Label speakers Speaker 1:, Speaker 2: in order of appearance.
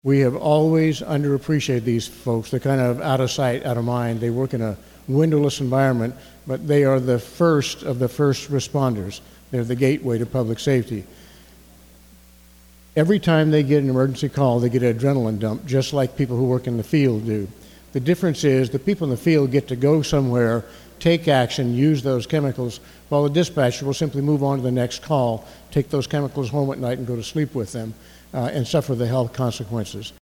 Speaker 1: We have always underappreciated these folks. They're kind of out of sight, out of mind. They work in a windowless environment, but they are the first of the first responders. They're the gateway to public safety. Every time they get an emergency call, they get an adrenaline dump, just like people who work in the field do. The difference is the people in the field get to go somewhere, take action, use those chemicals, while the dispatcher will simply move on to the next call, take those chemicals home at night and go to sleep with them, and suffer the health consequences.